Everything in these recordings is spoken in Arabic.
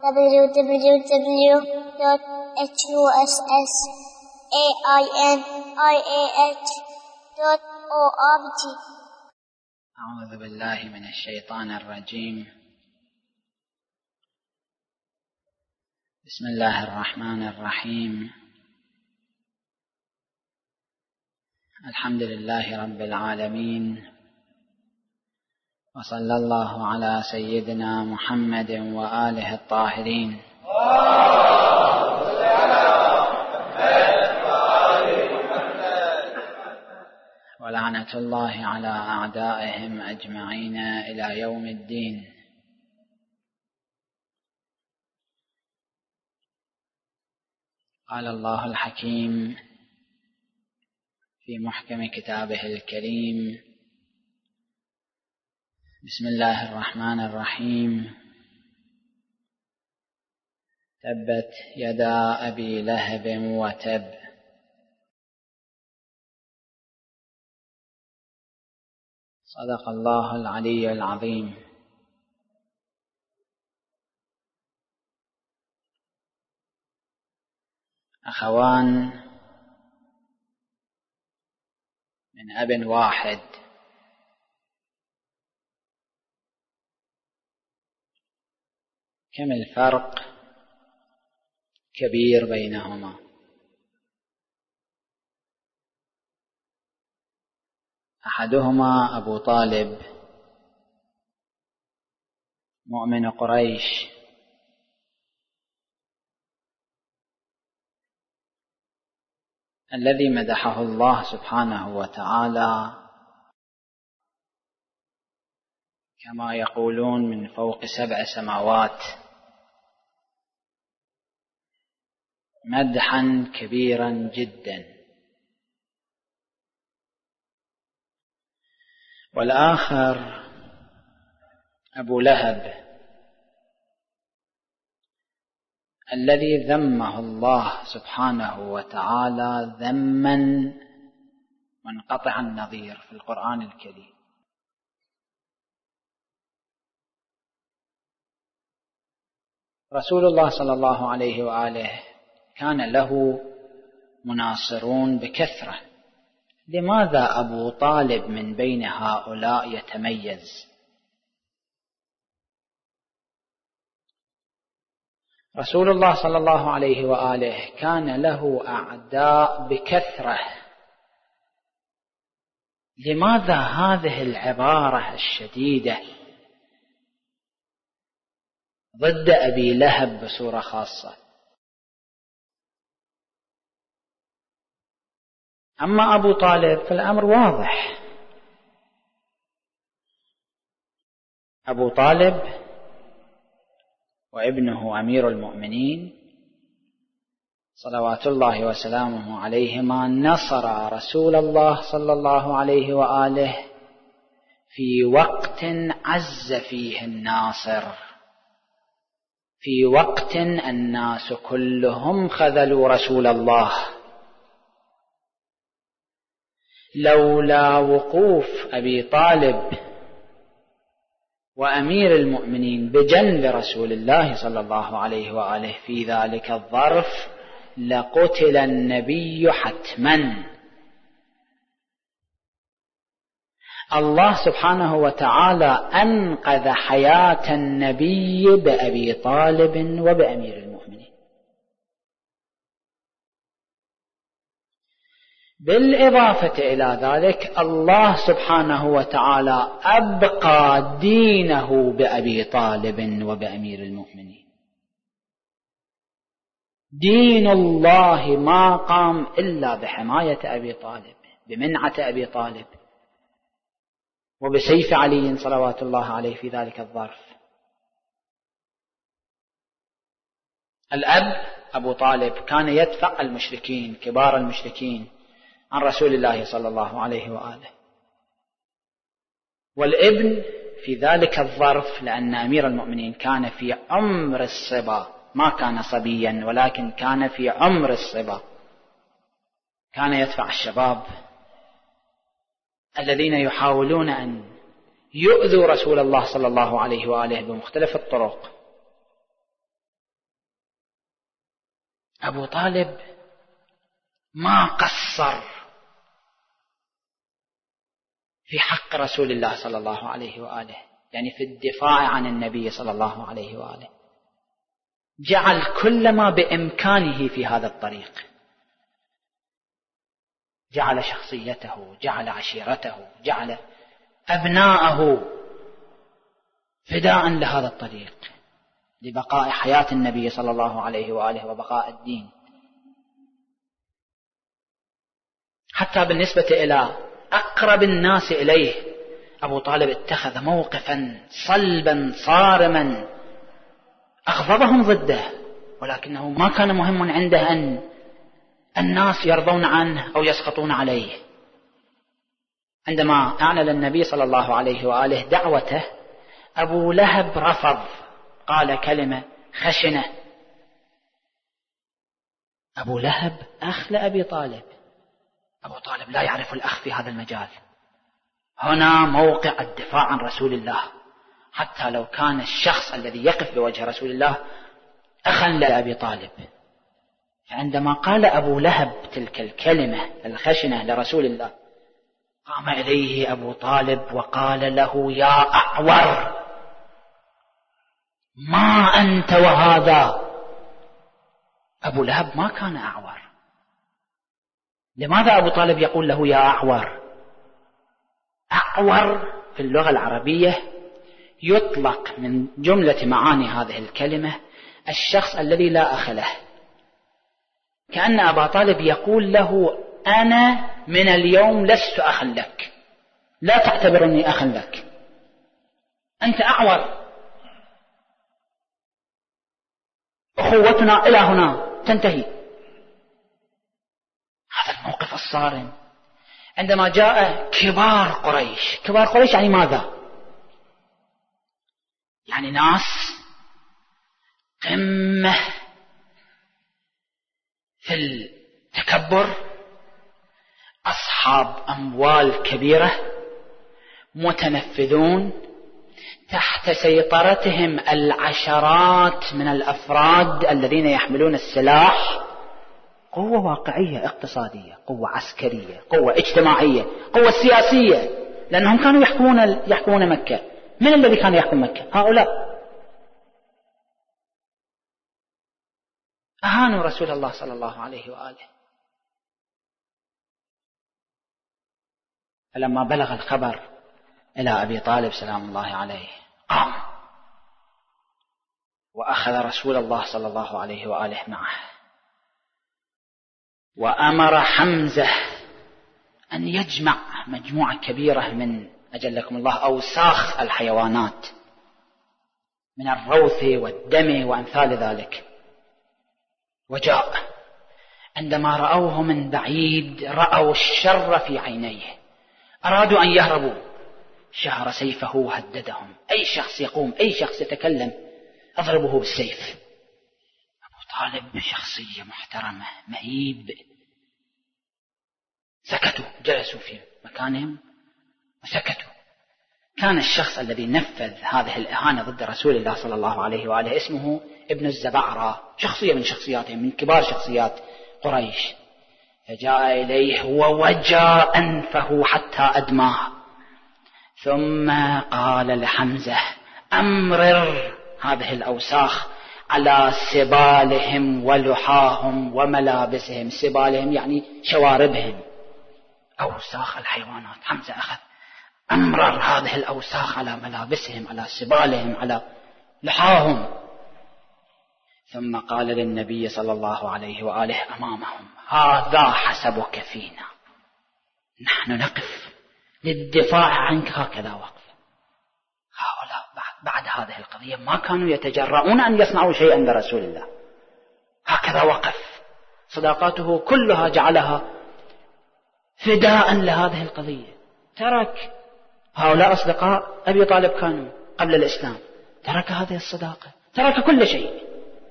www.husainiah.org. أعوذ بالله من الشيطان الرجيم. بسم الله الرحمن الرحيم. الحمد لله رب العالمين، وصلى الله على سيدنا محمد وآله الطاهرين. ولعنة الله على أعدائهم أجمعين إلى يوم الدين. قال الله الحكيم في محكم كتابه الكريم: بسم الله الرحمن الرحيم. تبت يدا أبي لهب وتب. صدق الله العلي العظيم. أخوان من أب واحد، كم الفرق كبير بينهما. أحدهما أبو طالب مؤمن قريش، الذي مدحه الله سبحانه وتعالى كما يقولون من فوق 7 سماوات مدحا كبيرا جدا. والآخر أبو لهب الذي ذمه الله سبحانه وتعالى ذما منقطع النظير في القرآن الكريم. رسول الله صلى الله عليه وآله كان له مناصرون بكثرة. لماذا أبو طالب من بين هؤلاء يتميز؟ رسول الله صلى الله عليه وآله كان له أعداء بكثرة. لماذا هذه العبارة الشديدة ضد أبي لهب بصورة خاصة؟ أما أبو طالب فالأمر واضح. أبو طالب وابنه أمير المؤمنين صلوات الله وسلامه عليهما نصر رسول الله صلى الله عليه وآله في وقت عز فيه الناصر، في وقت الناس كلهم خذلوا رسول الله. لولا وقوف أبي طالب وأمير المؤمنين بجنب رسول الله صلى الله عليه وآله في ذلك الظرف لقتل النبي حتما. الله سبحانه وتعالى أنقذ حياة النبي بأبي طالب وبأمير المؤمنين. بالإضافة إلى ذلك الله سبحانه وتعالى أبقى دينه بأبي طالب وبأمير المؤمنين. دين الله ما قام إلا بحماية أبي طالب، بمنعة أبي طالب، وبسيف علي صلوات الله عليه في ذلك الظرف. الأب أبو طالب كان يدفع المشركين، كبار المشركين، عن رسول الله صلى الله عليه وآله. والابن في ذلك الظرف لأن أمير المؤمنين كان في عمر الصبا، ما كان صبيا ولكن كان في عمر الصبا، كان يدفع الشباب الذين يحاولون أن يؤذوا رسول الله صلى الله عليه وآله بمختلف الطرق. أبو طالب ما قصر في حق رسول الله صلى الله عليه وآله، يعني في الدفاع عن النبي صلى الله عليه وآله، جعل كل ما بإمكانه في هذا الطريق، جعل شخصيته، جعل عشيرته، جعل أبناءه فداء لهذا الطريق لبقاء حياة النبي صلى الله عليه وآله وبقاء الدين. حتى بالنسبة إلى أقرب الناس إليه أبو طالب اتخذ موقفا صلبا صارما أغضبهم ضده، ولكنه ما كان مهم عنده أن الناس يرضون عنه أو يسخطون عليه. عندما أعلن النبي صلى الله عليه وآله دعوته، أبو لهب رفض، قال كلمة خشنة. أبو لهب أخ لأبي طالب، أبو طالب لا يعرف الأخ في هذا المجال. هنا موقع الدفاع عن رسول الله، حتى لو كان الشخص الذي يقف بوجه رسول الله أخا لأبي طالب. فعندما قال أبو لهب تلك الكلمة الخشنة لرسول الله، قام إليه أبو طالب وقال له: يا أعور، ما أنت وهذا. أبو لهب ما كان أعور. لماذا أبو طالب يقول له يا أعور؟ أعور في اللغة العربية يطلق من جملة معاني هذه الكلمة الشخص الذي لا أخ له، كأن أبا طالب يقول له: أنا من اليوم لست أخا لك، لا تعتبرني أخا لك، أنت أعور، أخوتنا إلى هنا تنتهي. هذا الموقف الصارم. عندما جاء كبار قريش، كبار قريش يعني ماذا؟ يعني ناس قمة في التكبر، أصحاب أموال كبيرة، متنفذون، تحت سيطرتهم العشرات من الأفراد الذين يحملون السلاح، قوة واقعية اقتصادية، قوة عسكرية، قوة اجتماعية، قوة سياسية، لأنهم كانوا يحكمون مكة. من الذي كان يحكم مكة؟ هؤلاء. أهانوا رسول الله صلى الله عليه وآله. فلما بلغ الخبر إلى أبي طالب سلام الله عليه، قام وأخذ رسول الله صلى الله عليه وآله معه، وأمر حمزة أن يجمع مجموعة كبيرة من أجلكم الله أوساخ الحيوانات من الروث والدم وأمثال ذلك. وجاء، عندما رأوه من بعيد رأوا الشر في عينيه، أرادوا أن يهربوا، شهر سيفه وهددهم: أي شخص يقوم، أي شخص يتكلم أضربه بالسيف. أبو طالب شخصية محترمة مهيب، سكتوا، جلسوا في مكانهم وسكتوا. كان الشخص الذي نفذ هذه الإهانة ضد رسول الله صلى الله عليه وآله اسمه ابن الزبعرة، شخصية من شخصياتهم، من كبار شخصيات قريش. فجاء إليه ووجى أنفه حتى أدماه، ثم قال لحمزة: أمرر هذه الأوساخ على سبالهم ولحاهم وملابسهم. سبالهم يعني شواربهم، أوساخ الحيوانات. حمزة أخذ أمرر هذه الأوساخ على ملابسهم، على سبالهم، على لحاهم. ثم قال للنبي صلى الله عليه وآله أمامهم: هذا حسبك فينا، نحن نقف للدفاع عنك هكذا وقف. هؤلاء بعد هذه القضية ما كانوا يتجرؤون أن يصنعوا شيئا لرسول الله، هكذا وقف. صداقاته كلها جعلها فداء لهذه القضية. ترك هؤلاء أصدقاء أبي طالب كانوا قبل الإسلام، ترك هذه الصداقة، ترك كل شيء.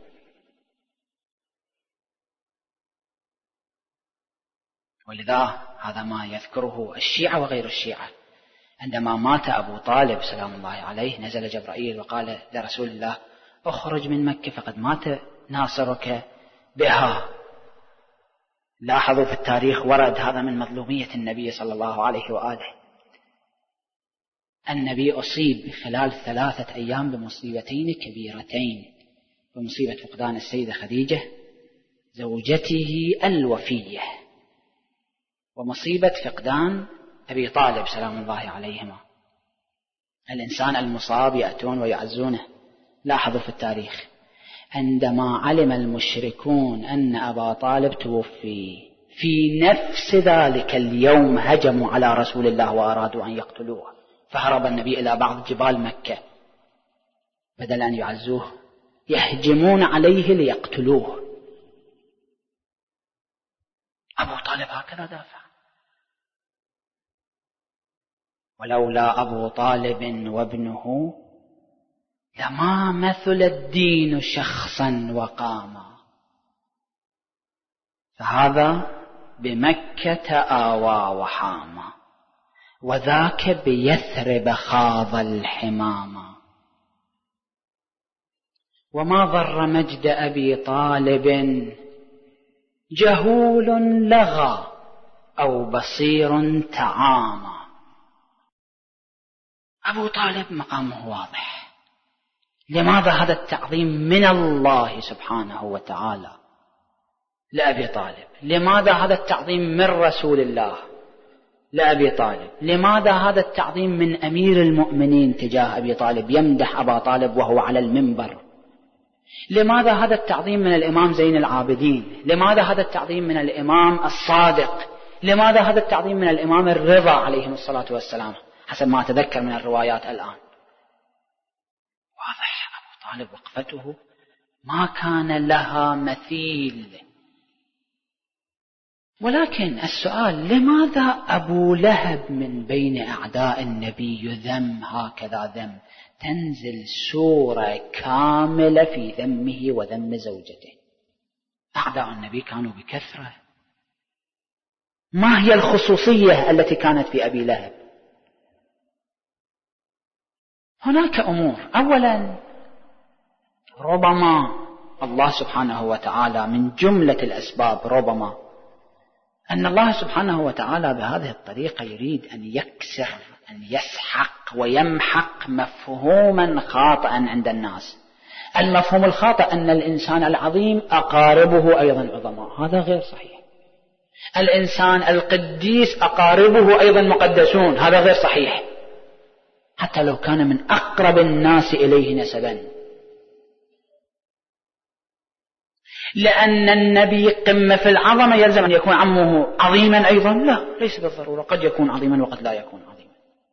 ولذا هذا ما يذكره الشيعة وغير الشيعة. عندما مات أبو طالب سلام الله عليه، نزل جبرائيل وقال لرسول الله: اخرج من مكة فقد مات ناصرك بها. لاحظوا في التاريخ ورد هذا من مظلومية النبي صلى الله عليه وآله. النبي أصيب خلال 3 أيام بمصيبتين كبيرتين، بمصيبة فقدان السيدة خديجة زوجته الوفية، ومصيبة فقدان أبي طالب سلام الله عليهما. الإنسان المصاب يأتون ويعزونه. لاحظوا في التاريخ عندما علم المشركون أن أبا طالب توفي في نفس ذلك اليوم هجموا على رسول الله وأرادوا أن يقتلوه، فهرب النبي إلى بعض جبال مكة، بدل أن يعزوه يهجمون عليه ليقتلوه. أبو طالب هكذا دافع. ولولا أبو طالب وابنه لما مثل الدين شخصا وقاما. فهذا بمكة آوى وحاما، وذاك بيثرب خاض الحماما. وما ضر مجد أبي طالب جهول لغى أو بصير تعامى. أبو طالب مقامه واضح. لماذا هذا التعظيم من الله سبحانه وتعالى لأبي طالب؟ لماذا هذا التعظيم من رسول الله لأبي طالب؟ لماذا هذا التعظيم من أمير المؤمنين تجاه أبي طالب يمدح أبا طالب وهو على المنبر؟ لماذا هذا التعظيم من الإمام زين العابدين؟ لماذا هذا التعظيم من الإمام الصادق؟ لماذا هذا التعظيم من الإمام الرضا عليهم الصلاة والسلام حسب ما أتذكر من الروايات الآن؟ واضح أبو طالب وقفته ما كان لها مثيل. ولكن السؤال، لماذا أبو لهب من بين أعداء النبي يذم هكذا ذم؟ تنزل سورة كاملة في ذمه وذم زوجته. أعداء النبي كانوا بكثرة. ما هي الخصوصية التي كانت في أبي لهب؟ هناك أمور. أولا، ربما الله سبحانه وتعالى من جملة الأسباب ربما أن الله سبحانه وتعالى بهذه الطريقة يريد أن يكسر، أن يسحق ويمحق مفهوما خاطئا عند الناس. المفهوم الخاطئ أن الإنسان العظيم أقاربه أيضا عظماء، هذا غير صحيح. الإنسان القديس أقاربه أيضا مقدسون، هذا غير صحيح، حتى لو كان من أقرب الناس إليه نسبا. لأن النبي قمة في العظمة يلزم أن يكون عمه عظيما أيضا؟ لا، ليس بالضرورة، قد يكون عظيما وقد لا يكون عظيما.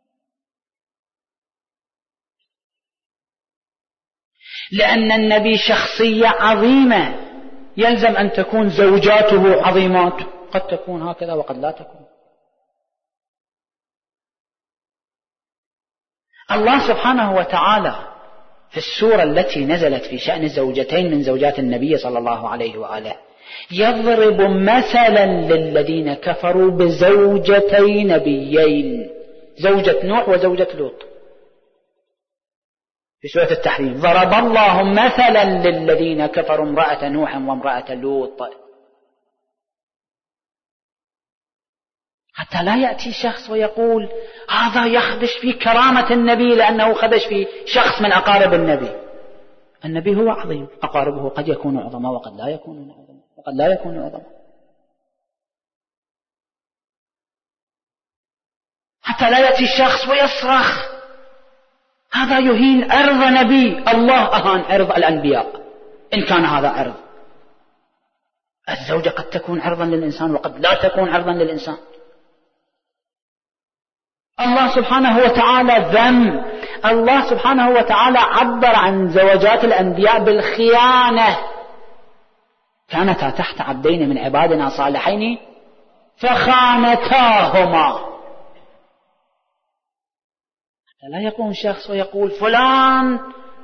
لأن النبي شخصية عظيمة يلزم أن تكون زوجاته عظيمات، قد تكون هكذا وقد لا تكون. الله سبحانه وتعالى في السورة التي نزلت في شأن زوجتين من زوجات النبي صلى الله عليه وآله يضرب مثلا للذين كفروا بزوجتي نبيين، زوجة نوح وزوجة لوط. في سورة التحريم ضرب الله مثلا للذين كفروا امرأة نوح وامرأة لوط. حتى لا يأتي شخص ويقول هذا يخدش في كرامة النبي لأنه خدش في شخص من أقارب النبي. النبي هو عظيم، أقاربه قد يكونوا عظماء وقد لا يكونوا عظماء. حتى لا يأتي شخص ويصرخ هذا يهين عرض نبي. الله أهان عرض الأنبياء إن كان هذا عرض. الزوجة قد تكون عرضا للإنسان وقد لا تكون عرضا للإنسان. الله سبحانه وتعالى ذم. الله سبحانه وتعالى عبر عن زوجات الأنبياء بالخيانة. كانتا تحت عبدين من عبادنا صالحين فخانتاهما. لا يقوم شخص ويقول فلان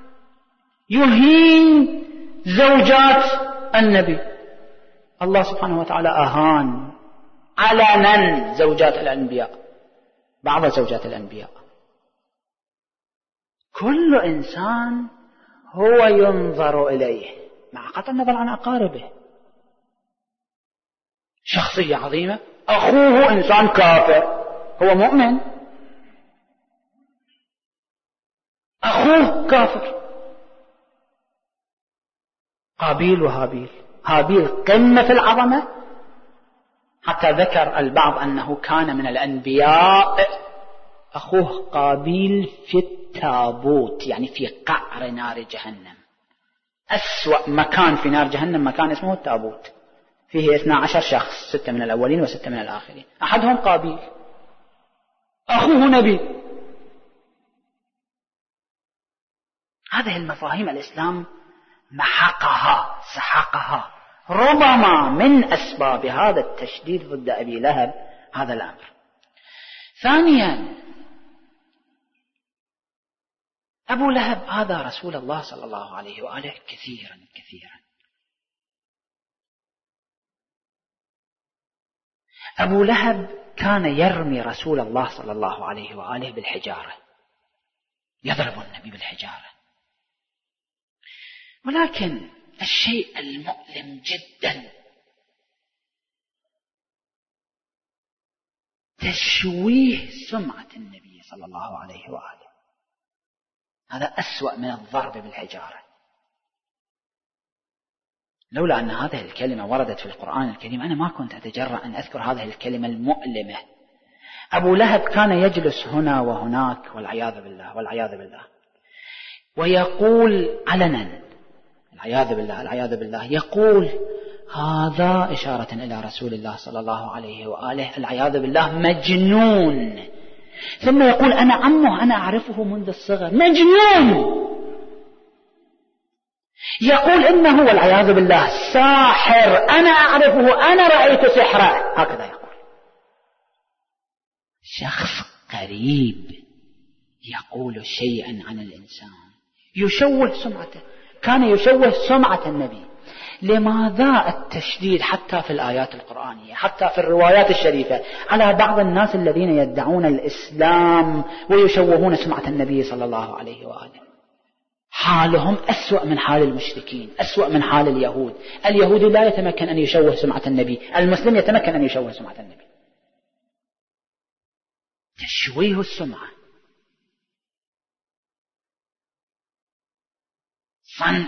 يهين زوجات النبي. الله سبحانه وتعالى أهان علنا زوجات الأنبياء، بعض زوجات الأنبياء. كل إنسان هو ينظر إليه مع قطع النظر عن أقاربه. شخصية عظيمة، أخوه إنسان كافر، هو مؤمن، أخوه كافر. قابيل وهابيل، هابيل قمة في العظمة، حتى ذكر البعض أنه كان من الأنبياء. أخوه قابيل في التابوت، يعني في قعر نار جهنم، أسوأ مكان في نار جهنم مكان اسمه التابوت، فيه 12 شخص، 6 من الأولين و6 من الآخرين، أحدهم قابيل، أخوه نبي. هذه المفاهيم الإسلام محقها سحقها. ربما من أسباب هذا التشديد ضد أبي لهب هذا الأمر. ثانيا، أبو لهب هذا رسول الله صلى الله عليه وآله كثيرا كثيرا. أبو لهب كان يرمي رسول الله صلى الله عليه وآله بالحجارة، يضرب النبي بالحجارة. ولكن الشيء المؤلم جدا تشويه سمعة النبي صلى الله عليه وآله، هذا أسوأ من الضرب بالحجارة. لولا أن هذه الكلمة وردت في القرآن الكريم أنا ما كنت أتجرأ أن أذكر هذه الكلمة المؤلمة. أبو لهب كان يجلس هنا وهناك والعياذ بالله والعياذ بالله، ويقول علنا العياذ بالله العياذ بالله، يقول هذا إشارة إلى رسول الله صلى الله عليه وآله العياذ بالله مجنون. ثم يقول أنا عمه، أنا أعرفه منذ الصغر، مجنون. يقول إنه والعياذ بالله ساحر، أنا أعرفه، أنا رأيت سحره، هكذا يقول. شخص قريب يقول شيئا عن الإنسان يشوه سمعته، كان يشوه سمعة النبي. لماذا التشديد حتى في الآيات القرآنية، حتى في الروايات الشريفة، على بعض الناس الذين يدعون الإسلام ويشوهون سمعة النبي صلى الله عليه وآله؟ حالهم أسوأ من حال المشركين، أسوأ من حال اليهود. اليهودي لا يتمكن أن يشوه سمعة النبي، المسلم يتمكن أن يشوه سمعة النبي. تشويه السمعة، صنع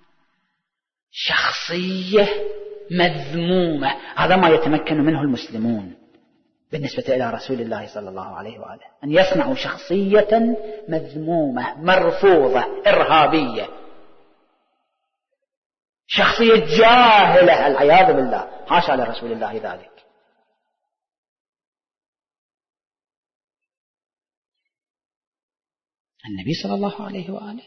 شخصية مذمومة، هذا ما يتمكن منه المسلمون بالنسبة إلى رسول الله صلى الله عليه وآله، أن يصنعوا شخصية مذمومة مرفوضة إرهابية، شخصية جاهلة العياذ بالله، حاشا لرسول الله ذلك. النبي صلى الله عليه وآله،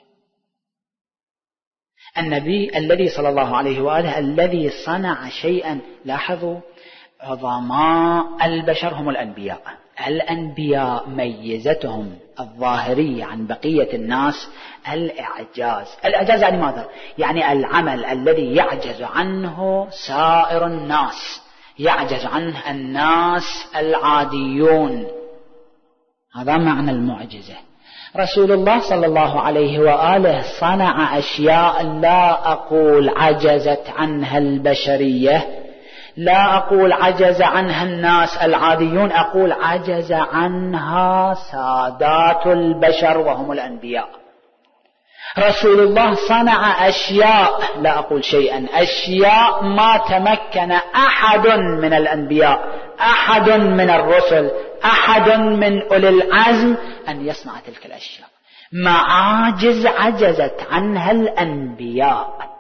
النبي الذي صلى الله عليه وآله الذي صنع شيئا. لاحظوا عظماء البشر هم الأنبياء. الأنبياء ميزتهم الظاهرية عن بقية الناس الإعجاز. الإعجاز يعني ماذا؟ يعني العمل الذي يعجز عنه سائر الناس، يعجز عنه الناس العاديون، هذا معنى المعجزة. رسول الله صلى الله عليه وآله صنع أشياء لا أقول عجزت عنها البشرية، لا أقول عجز عنها الناس العاديون، أقول عجز عنها سادات البشر وهم الأنبياء. رسول الله صنع أشياء، لا أقول شيئا، أشياء ما تمكن أحد من الأنبياء، أحد من الرسل، أحد من أولي العزم أن يصنع تلك الأشياء، معاجز عجزت عنها الأنبياء.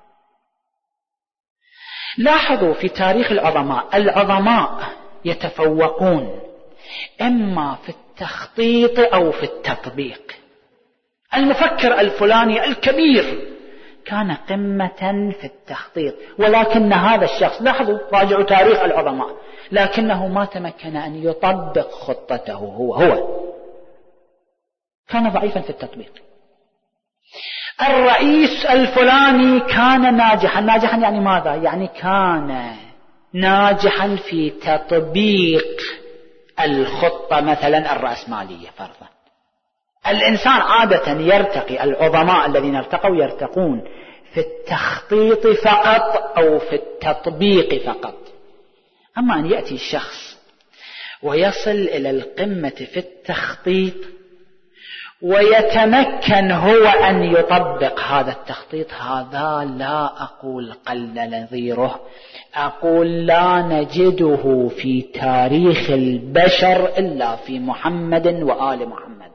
لاحظوا في تاريخ العظماء يتفوقون إما في التخطيط أو في التطبيق. المفكر الفلاني الكبير كان قمة في التخطيط، ولكن هذا الشخص، لاحظوا راجعوا تاريخ العظماء، لكنه ما تمكن أن يطبق خطته، هو كان ضعيفا في التطبيق. الرئيس الفلاني كان ناجحا يعني ماذا؟ يعني كان ناجحا في تطبيق الخطة مثلا الرأسمالية فرضا. الإنسان عادة يرتقي، العظماء الذين ارتقوا يرتقون في التخطيط فقط أو في التطبيق فقط. أما أن يأتي الشخص ويصل إلى القمة في التخطيط ويتمكن هو أن يطبق هذا التخطيط، هذا لا أقول قل نظيره، أقول لا نجده في تاريخ البشر إلا في محمد وآل محمد.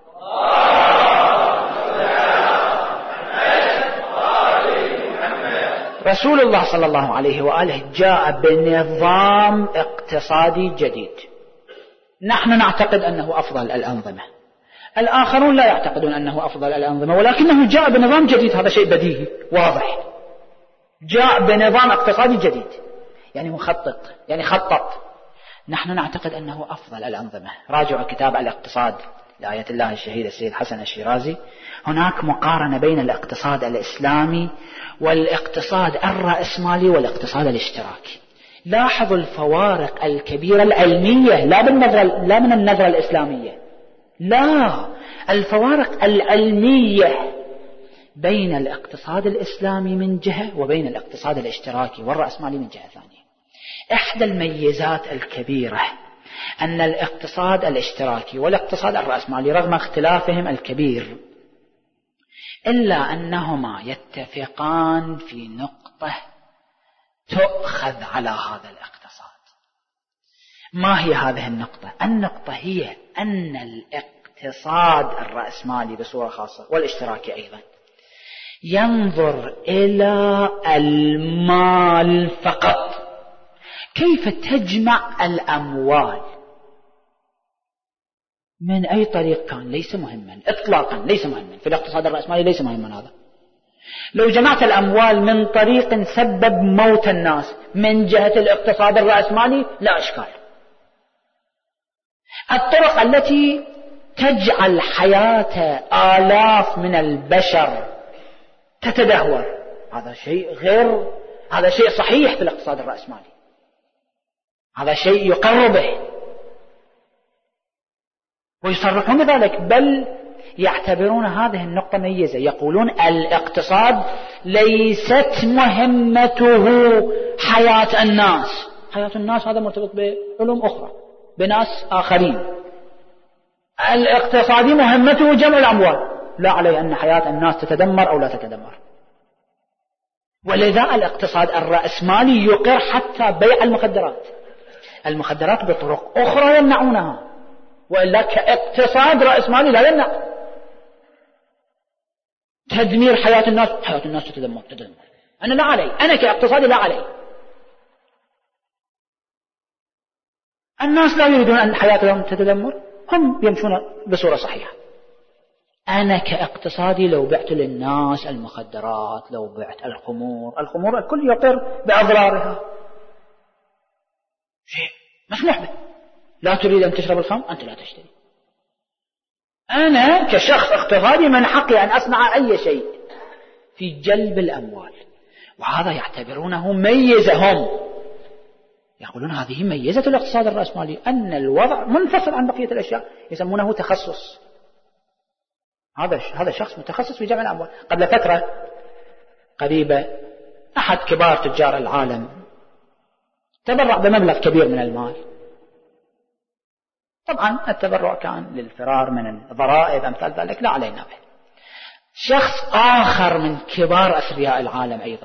رسول الله صلى الله عليه وآله جاء بنظام اقتصادي جديد، نحن نعتقد أنه أفضل الأنظمة، الآخرون لا يعتقدون أنه أفضل الأنظمة، ولكنه جاء بنظام جديد، هذا شيء بديهي واضح. جاء بنظام اقتصادي جديد، يعني مخطط، يعني خطط. نحن نعتقد أنه أفضل الأنظمة. راجعوا كتاب الاقتصاد لآية الله الشهيد السيد حسن الشيرازي، هناك مقارنة بين الاقتصاد الإسلامي والاقتصاد الرأسمالي والاقتصاد الاشتراكي. لاحظوا الفوارق الكبيرة العلمية، لا من النظرة الإسلامية، لا، الفوارق العلمية بين الاقتصاد الإسلامي من جهة وبين الاقتصاد الاشتراكي والرأسمالي من جهة ثانية. إحدى الميزات الكبيرة أن الاقتصاد الاشتراكي والاقتصاد الرأسمالي رغم اختلافهم الكبير إلا أنهما يتفقان في نقطة تؤخذ على هذا الاقتصاد. ما هي هذه النقطة؟ النقطة هي أن الاقتصاد الرأسمالي بصورة خاصة والاشتراكي أيضا ينظر إلى المال فقط، كيف تجمع الأموال من أي طريق كان، ليس مهما إطلاقا، ليس مهما في الاقتصاد الرأسمالي، ليس مهما هذا. لو جمعت الأموال من طريق سبب موت الناس من جهة الاقتصاد الرأسمالي لا إشكال. الطرق التي تجعل حياة آلاف من البشر تتدهور، هذا شيء صحيح في الاقتصاد الرأسمالي، هذا شيء يقر به ويصرحون ذلك، بل يعتبرون هذه النقطة ميزة. يقولون الاقتصاد ليست مهمته حياة الناس، حياة الناس هذا مرتبط بعلوم أخرى بناس آخرين. الاقتصادي مهمته جمع الأموال، لا عليه أن حياة الناس تتدمر أو لا تتدمر. ولذا الاقتصاد الرأسمالي يقر حتى بيع المخدرات بطرق أخرى يمنعونها، وإلا كاقتصاد رأسمالي لا يمنع تدمير حياة الناس تتدمر. أنا لا علي، أنا كاقتصادي لا علي. الناس لا يريدون أن حياتهم تتدمر، هم يمشون بصورة صحيحة. أنا كاقتصادي لو بعت للناس المخدرات، لو بعت الخمور الكل يقر بأضرارها، شيء مسموح به. لا تريد أن تشرب الخمر، أنت لا تشتري. أنا كشخص اقتصادي من حقي أن أصنع أي شيء في جلب الأموال، وهذا يعتبرونه ميزة. هم يقولون هذه ميزة الاقتصاد الرأسمالي، أن الوضع منفصل عن بقية الأشياء، يسمونه تخصص. هذا شخص متخصص في جمع الأموال. قبل فترة قريبة أحد كبار تجار العالم تبرع بمبلغ كبير من المال. طبعا التبرع كان للفرار من الضرائب أمثال ذلك، لا علينا به. شخص آخر من كبار أثرياء العالم أيضا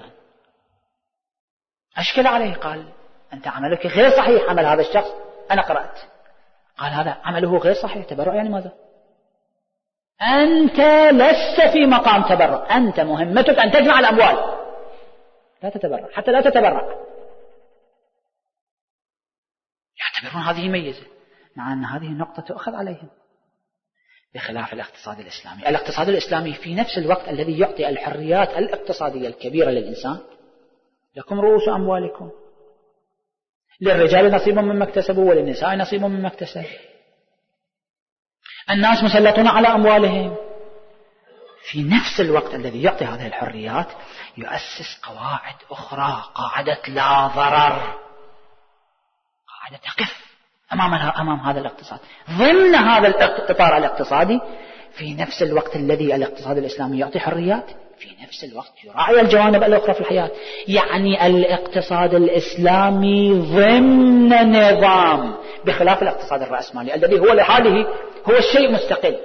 أشكل عليه، قال أنت عملك غير صحيح. عمل هذا الشخص أنا قرأت، قال هذا عمله غير صحيح. تبرع يعني ماذا؟ أنت لست في مقام تبرع، أنت مهمتك أن تجمع الأموال، لا تتبرع، حتى لا تتبرع. يعتبرون هذه ميزة، مع أن هذه النقطة تؤخذ عليهم، بخلاف الاقتصاد الإسلامي. الاقتصاد الإسلامي في نفس الوقت الذي يعطي الحريات الاقتصادية الكبيرة للإنسان، لكم رؤوس أموالكم، للرجال نصيب مما اكتسبوا وللنساء نصيب مما اكتسب. الناس مسلطون على أموالهم. في نفس الوقت الذي يعطي هذه الحريات يؤسس قواعد أخرى، قاعدة لا ضرر، قاعدة تقف أمام هذا الاقتصاد ضمن هذا الإطار الاقتصادي. في نفس الوقت الذي الاقتصاد الإسلامي يعطي حريات، في نفس الوقت يراعي الجوانب الأخرى في الحياة. يعني الاقتصاد الإسلامي ضمن نظام، بخلاف الاقتصاد الرأسمالي الذي هو لحاله هو الشيء مستقل.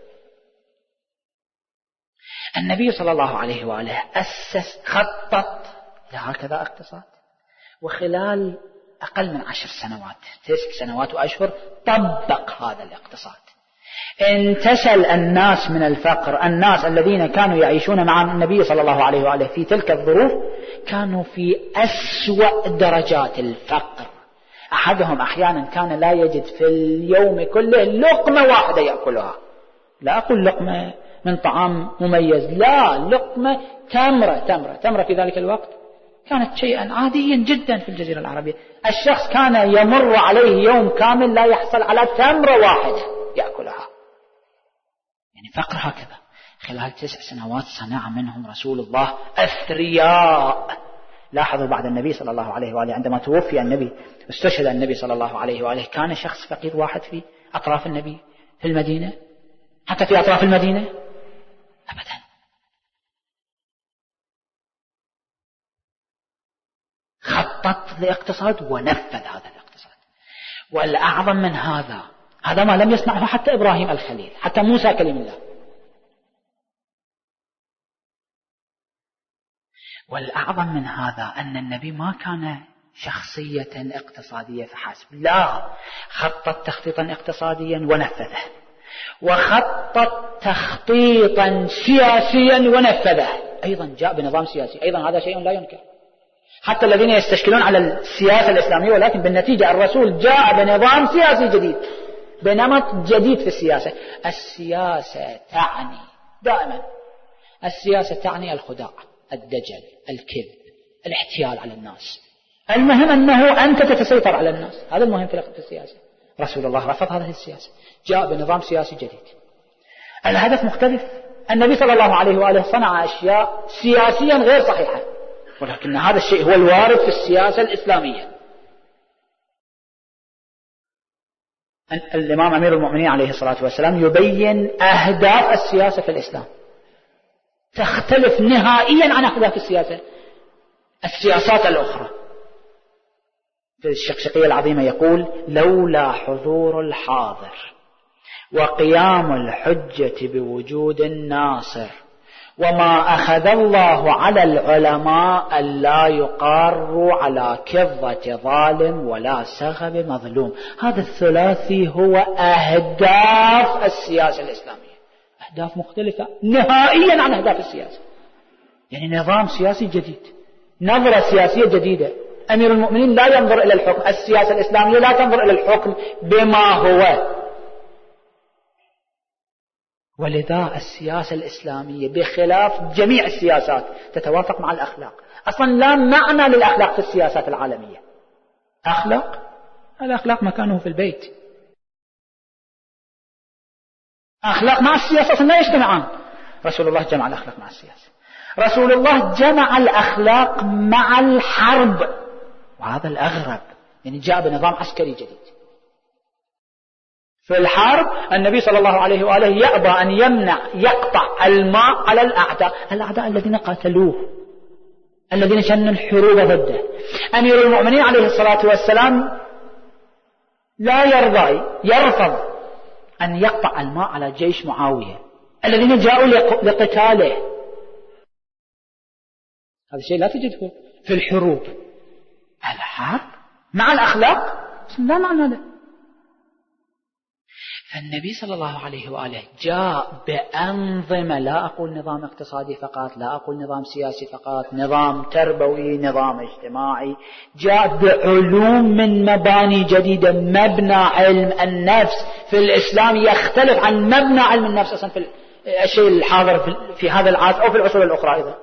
النبي صلى الله عليه وآله خطط لهكذا اقتصاد، وخلال أقل من 10 سنوات 9 سنوات وأشهر طبق هذا الاقتصاد. انتشل الناس من الفقر. الناس الذين كانوا يعيشون مع النبي صلى الله عليه وآله في تلك الظروف كانوا في أسوأ درجات الفقر. أحدهم أحيانا كان لا يجد في اليوم كله لقمة واحدة يأكلها. لا أقول لقمة من طعام مميز، لا، لقمة تمرة في ذلك الوقت كانت شيئا عاديا جدا في الجزيرة العربية. الشخص كان يمر عليه يوم كامل لا يحصل على تمرة واحدة يأكلها. يعني فقر هكذا. خلال 9 سنوات صنع منهم رسول الله أثرياء. لاحظوا بعد النبي صلى الله عليه وآله عندما توفي النبي استشهد النبي صلى الله عليه وآله، كان شخص فقير واحد في أطراف النبي في المدينة، حتى في أطراف المدينة أبدا. خطط لاقتصاد ونفذ هذا الاقتصاد. والأعظم من هذا ما لم يصنعه حتى إبراهيم الخليل، حتى موسى كلم الله. والأعظم من هذا أن النبي ما كان شخصية اقتصادية فحسب، لا، خطط تخطيطا اقتصاديا ونفذه، وخطط تخطيطا سياسيا ونفذه، أيضا جاء بنظام سياسي، أيضا هذا شيء لا ينكر. حتى الذين يستشكلون على السياسة الإسلامية، ولكن بالنتيجة الرسول جاء بنظام سياسي جديد، بنمط جديد في السياسة. السياسة تعني دائما، السياسة تعني الخداع، الدجل، الكذب، الاحتيال على الناس. المهم أنه أنت تتسيطر على الناس، هذا المهم في السياسة. رسول الله رفض هذه السياسة، جاء بنظام سياسي جديد. الهدف مختلف. النبي صلى الله عليه وآله صنع أشياء سياسيا غير صحيحة، ولكن هذا الشيء هو الوارد في السياسة الإسلامية. الإمام أمير المؤمنين عليه الصلاة والسلام يبين أهداف السياسة في الإسلام، تختلف نهائيا عن أهداف السياسات الأخرى. في الشقشقية العظيمة يقول: لولا حضور الحاضر وقيام الحجة بوجود الناصر وما أخذ الله على العلماء ألا يقاروا على كظة ظالم ولا سغب مظلوم. هذا الثلاثي هو أهداف السياسة الإسلامية، أهداف مختلفة نهائيا عن أهداف السياسة. يعني نظام سياسي جديد، نظرة سياسية جديدة. أمير المؤمنين لا ينظر إلى الحكم، السياسة الإسلامية لا تنظر إلى الحكم بما هو. ولذا السياسة الإسلامية بخلاف جميع السياسات تتوافق مع الأخلاق. أصلا لا معنى للأخلاق في السياسات العالمية. الأخلاق مكانه في البيت. أخلاق مع السياسة أصلا لا يجتمعان. رسول الله جمع الأخلاق مع السياسة. رسول الله جمع الأخلاق مع الحرب، وهذا الأغرب. يعني جاء بنظام عسكري جديد. في الحرب النبي صلى الله عليه وآله يأبى أن يقطع الماء على الأعداء الذين قاتلوه، الذين شنوا الحروب ضده. أمير المؤمنين عليه الصلاة والسلام لا يرفض أن يقطع الماء على جيش معاوية الذين جاءوا لقتاله. هذا الشيء لا تجده في الحروب. الحرب مع الأخلاق لا معنى له. فالنبي صلى الله عليه وآله جاء بأنظمة، لا أقول نظام اقتصادي فقط، لا أقول نظام سياسي فقط، نظام تربوي، نظام اجتماعي، جاء بعلوم من مباني جديدة. مبنى علم النفس في الإسلام يختلف عن مبنى علم النفس أصلا في الشيء الحاضر في هذا العصر أو في العصور الأخرى أيضا.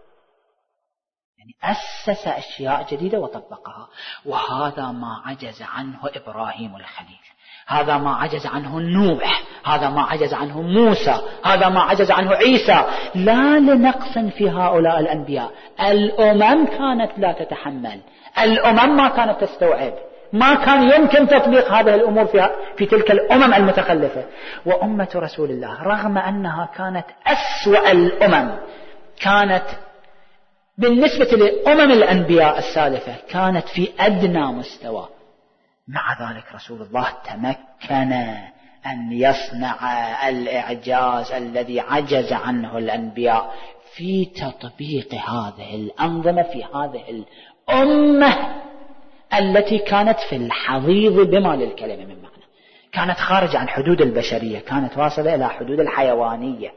يعني أسس أشياء جديدة وطبقها. وهذا ما عجز عنه إبراهيم الخليل، هذا ما عجز عنه نوح، هذا ما عجز عنه موسى، هذا ما عجز عنه عيسى. لا لنقص في هؤلاء الأنبياء، الأمم كانت لا تتحمل، الأمم ما كانت تستوعب، ما كان يمكن تطبيق هذه الأمور في تلك الأمم المتخلفة. وأمة رسول الله رغم أنها كانت أسوأ الأمم كانت بالنسبة لأمم الأنبياء السالفة كانت في أدنى مستوى. مع ذلك رسول الله تمكن أن يصنع الإعجاز الذي عجز عنه الأنبياء في تطبيق هذه الأنظمة في هذه الأمة التي كانت في الحضيض بما للكلمة من معنى، كانت خارجة عن حدود البشرية، كانت واصلة إلى حدود الحيوانية.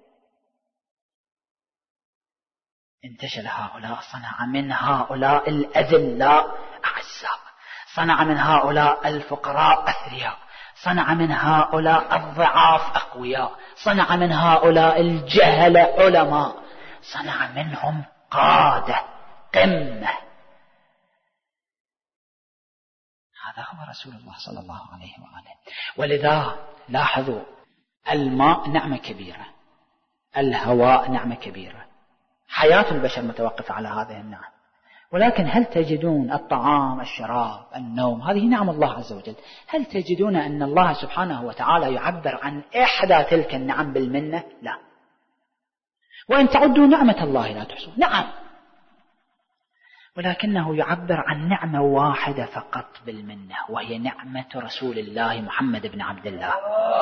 انتشل هؤلاء، صنع من هؤلاء الأذلاء أعزاء، صنع من هؤلاء الفقراء أثرياء، صنع من هؤلاء الضعاف أقوياء، صنع من هؤلاء الجهل علماء، صنع منهم قادة قمة. هذا هو رسول الله صلى الله عليه وآله. ولذا لاحظوا، الماء نعمة كبيرة، الهواء نعمة كبيرة، حياة البشر متوقفة على هذه النعم. ولكن هل تجدون الطعام، الشراب، النوم، هذه نعم الله عز وجل، هل تجدون أن الله سبحانه وتعالى يعبر عن إحدى تلك النعم بالمنة؟ لا. وإن تعدوا نعمة الله لا تحصوا، نعم، ولكنه يعبر عن نعمة واحدة فقط بالمنة، وهي نعمة رسول الله محمد بن عبد الله.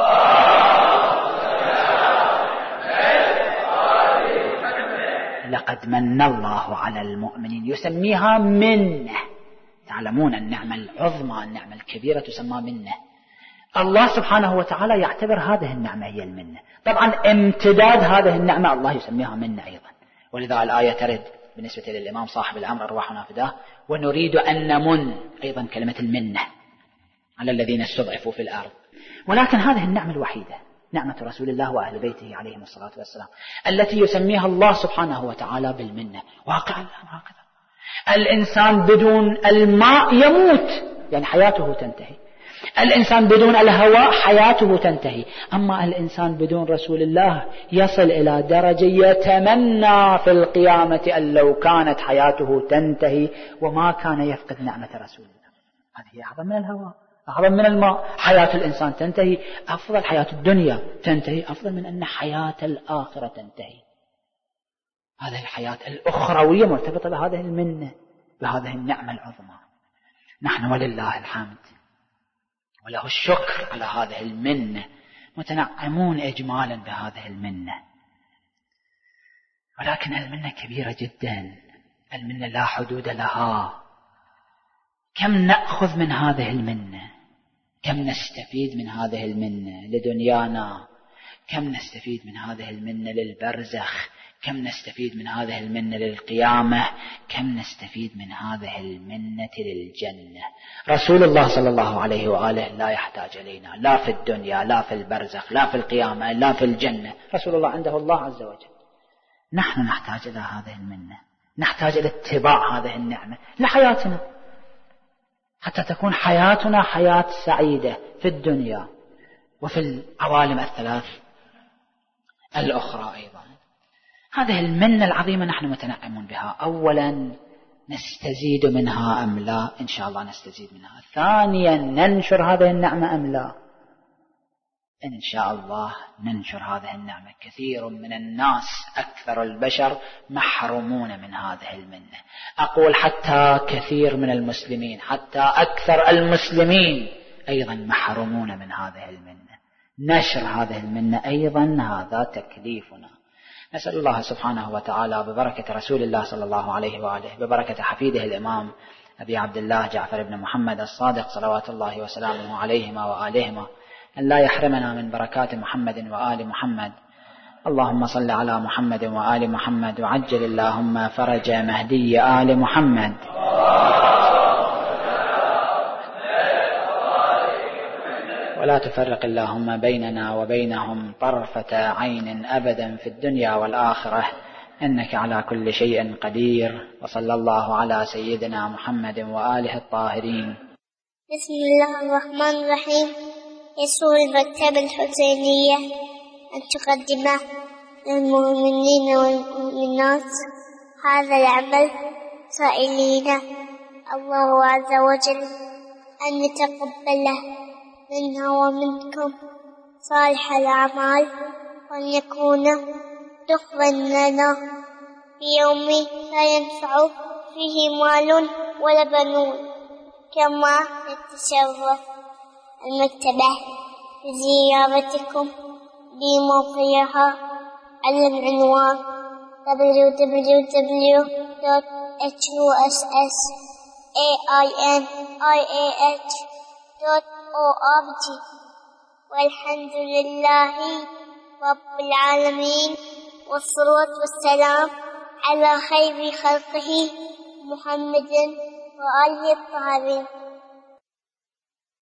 لقد من الله على المؤمنين، يسميها منة. تعلمون النعمة العظمى، النعمة الكبيرة تسمى منة. الله سبحانه وتعالى يعتبر هذه النعمة هي المنة. طبعا امتداد هذه النعمة الله يسميها منة أيضا. ولذا الآية ترد بالنسبة للإمام صاحب الأمر أرواحنا فداه: ونريد أن نمن، أيضا كلمة المنة، على الذين استضعفوا في الأرض. ولكن هذه النعمة الوحيدة، نعمة رسول الله وأهل بيته عليهم الصلاة والسلام، التي يسميها الله سبحانه وتعالى بالمنة. واقع الأمر هكذا. الإنسان بدون الماء يموت، يعني حياته تنتهي. الإنسان بدون الهواء حياته تنتهي. أما الإنسان بدون رسول الله يصل إلى درجة يتمنى في القيامة أن لو كانت حياته تنتهي وما كان يفقد نعمة رسول الله. هذه أعظم من الهواء، أعظم من الماء. حياة الإنسان تنتهي، أفضل حياة الدنيا تنتهي، أفضل من أن حياة الآخرة تنتهي. هذه الحياة الأخروية مرتبطة بهذه المنة، بهذه النعمة العظمى. نحن ولله الحمد وله الشكر على هذه المنة، متنعمون إجمالا بهذه المنة. ولكن المنة كبيرة جدا، المنة لا حدود لها. كم نأخذ من هذه المنة، كم نستفيد من هذه المنة لدنيانا، كم نستفيد من هذه المنة للبرزخ، كم نستفيد من هذه المنة للقيامة، كم نستفيد من هذه المنة للجنة. رسول الله صلى الله عليه وآله لا يحتاج إلينا، لا في الدنيا، لا في البرزخ، لا في القيامة، لا في الجنة. رسول الله عنده الله عز وجل. نحن نحتاج إلى هذه المنة، نحتاج إلى اتباع هذه النعمة لحياتنا، حتى تكون حياتنا حياة سعيدة في الدنيا وفي العوالم الثلاث الأخرى أيضا. هذه المنة العظيمة نحن متنعمون بها. أولا نستزيد منها أم لا؟ إن شاء الله نستزيد منها. ثانيا ننشر هذه النعمة أم لا؟ إن شاء الله ننشر هذه النعمة. كثير من الناس، أكثر البشر محرومون من هذه المنة. أقول حتى كثير من المسلمين، حتى أكثر المسلمين أيضا محرومون من هذه المنة. نشر هذه المنة أيضا هذا تكليفنا. نسأل الله سبحانه وتعالى ببركة رسول الله صلى الله عليه وآله، ببركة حفيده الإمام أبي عبد الله جعفر بن محمد الصادق صلوات الله وسلامه عليهما وآلهما، أن لا يحرمنا من بركات محمد وآل محمد. اللهم صل على محمد وآل محمد، وعجل اللهم فرج مهدي آل محمد. ولا تفرق اللهم بيننا وبينهم طرفة عين أبدا في الدنيا والآخرة، إنك على كل شيء قدير. وصلى الله على سيدنا محمد وآله الطاهرين. بسم الله الرحمن الرحيم. يسر المكتبة الحسينية أن تقدم للمؤمنين والمؤمنات هذا العمل، سائلين الله عز وجل أن يتقبله منا ومنكم صالح الأعمال، وأن يكون دخلا لنا في يوم لا ينفع فيه مال ولا بنون. كما نتشرف المكتبة بزيارتكم بموقعها على العنوان www.hussainih.org. والحمد لله رب العالمين، والصلاة والسلام على خير خلقه محمد وآله الطاهرين.